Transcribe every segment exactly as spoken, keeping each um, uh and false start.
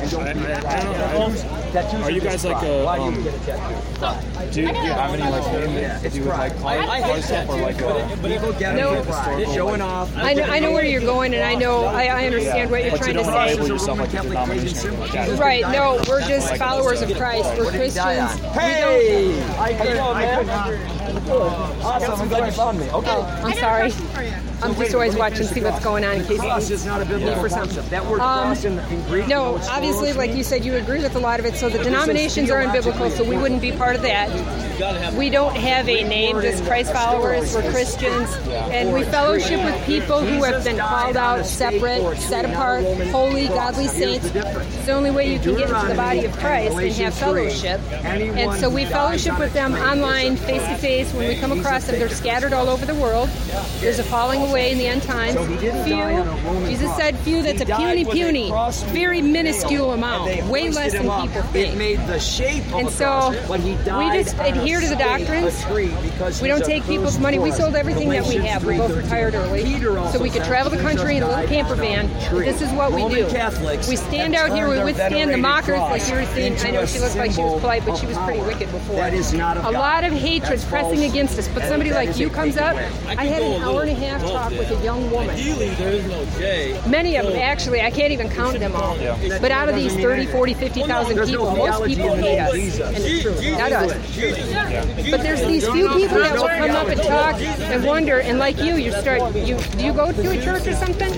And don't I, be I, I don't know. Tattoos Are you guys like a? Why Um, do you get a tattoo? do, you, do you have any like name that It's do with like pride. car, car stuff or like a? People get No. it. Pride. Showing off. I know, I know where you're going, and I know I, I understand what you're But you trying to don't say. label yourself like a denomination or like that. Right? No, we're just followers of Christ. We're Christians. Hey! I couldn't, I couldn't. Awesome, I'm glad you found me. Okay. Oh, I'm sorry. I'm just always watching to see what's going on in case Cross is not a biblical for something. concept. That word Um, cross in, in Greek. No, you know, obviously, like you said, you agree with a lot of it. So the denominations are unbiblical, so we wouldn't be part of that. We don't have a name, just Christ followers. We're Christians, and we fellowship with people who have been called out, separate, set apart, holy, godly saints. It's the only way you can get into the body of Christ and have fellowship. And so we fellowship with them online, face to face. When we come across them, they're scattered all over the world. There's a falling away in the end times. Few, Jesus said few, that's a puny, puny, very minuscule amount, way less than people It think. made the shape of And a so cross, but he we died just on a adhere to the stake, doctrines. a tree, because We he's don't a take people's cursed money. We for sold us. everything that we Galatians have. We both three retired early, Peter also so we could said travel the Jesus country in a little died camper on a van. tree. But this is what we Roman do. Catholics We stand have out here. We turned their withstand the venerated mockers, like cross you were saying. I know into she a looked like she was symbol polite, but of she was pretty power. wicked before. That is not of a God. lot of hatred That's pressing false. against us. But That- somebody that like is you a comes taken up. away. I had an hour and a half talk with a young woman. Ideally, there is no J. Many of them, actually, I can't even count them all. But out of these thirty, forty, fifty thousand There's no people, most theology people in hate us. Jesus. And it's true. Not us. Jesus. But there's these few people that will come up and talk and wonder, and like you, you start, you do you go to a church or something?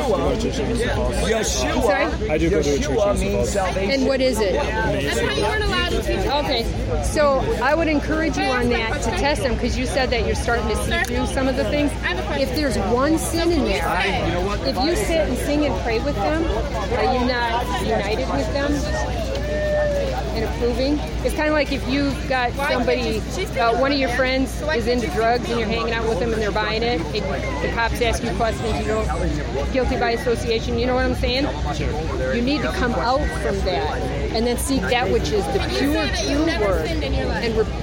Yeshua. I'm sorry? I do go to a church Yeshua once in a means while. salvation. And what is it? That's why you weren't allowed to teach. Okay, so I would encourage you on that to test them, because you said that you're starting to see through some of the things. If there's one sin in there, if you sit and sing and pray with them, are you not united with them and approving? It's kind of like if you've got somebody, uh, one of your friends is into drugs and you're hanging out with them and they're buying it, and the cops ask you questions, you don't, guilty by association, you know what I'm saying? You need to come out from that and then seek that which is the pure, true word. And re-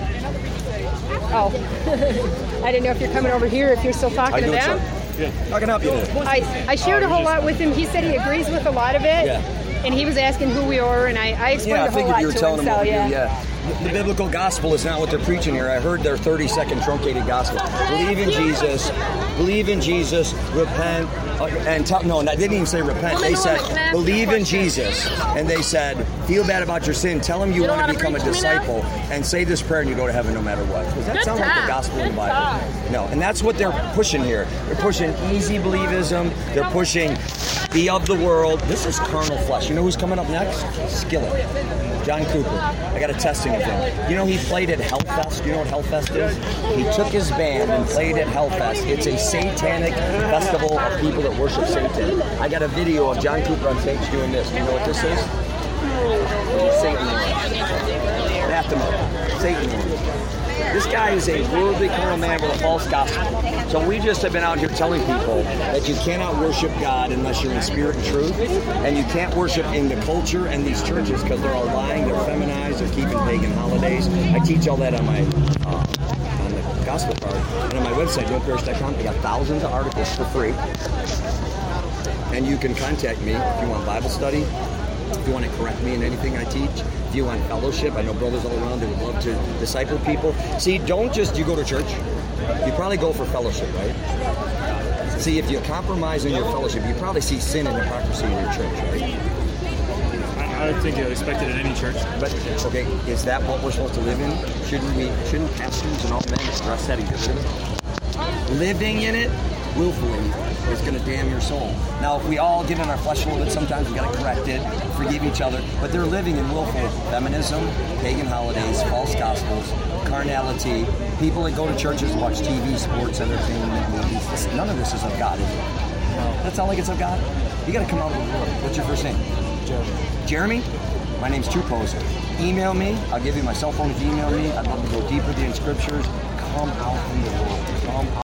oh, I didn't know if you're coming over here, if you're still talking to them. I can help you there. I, I shared a whole lot with him. He said he agrees with a lot of it. Yeah. And he was asking who we were, and I, I explained Yeah, I a whole figured lot you were to telling him. them So, what we yeah. do, yeah. The biblical gospel is not what they're preaching here. I heard their thirty second truncated gospel. Believe in Jesus, believe in Jesus, repent, uh, and tell, no, they didn't even say repent. They said, believe in Jesus. And they said, feel bad about your sin, tell him you, You don't want to wanna become a preach to me now? disciple, and say this prayer and you go to heaven no matter what. Does that Good sound like the talk. gospel in the Good Bible? talk. No, and that's what they're pushing here. They're pushing easy believism. They're pushing be of the world. This is carnal flesh. You know who's coming up next? Skillet. John Cooper. I got a testing of him. You know he played at Hellfest. You know what Hellfest is? He took his band and played at Hellfest. It's a satanic festival of people that worship Satan. I got a video of John Cooper on stage doing this. Do you know what this is? Satan. Anathema. Satan. This guy is a worldly carnal man with a false gospel. So we just have been out here telling people that you cannot worship God unless you're in spirit and truth, and you can't worship in the culture and these churches because they're all lying, they're feminized, they're keeping pagan holidays. I teach all that on my uh, on the gospel card and on my website, joe parrish dot com. I got thousands of articles for free, and you can contact me if you want Bible study. If you want to correct me in anything I teach, if you want fellowship, I know brothers all around, they would love to disciple people. See, don't just, you go to church, you probably go for fellowship, right? See, if you compromise in your fellowship, you probably see sin and hypocrisy in your church, right? I, I would think you'd expect it in any church. But, okay, is that what we're supposed to live in? Shouldn't we, shouldn't pastors and all men address that equally? Living in it willfully is going to damn your soul. Now, if we all get in our flesh a little bit, sometimes we got to correct it, forgive each other, but they're living in willful feminism, pagan holidays, false gospels, carnality, people that go to churches and watch T V, sports, entertainment, movies. This, none of this is of God, is it? That's all like it's of God? You got to come out of the world. What's your first name? Jeremy. Jeremy? My name's True Poser. Email me. I'll give you my cell phone if you email me. I'd love to go deeper in scriptures. Come out in the world. Come out.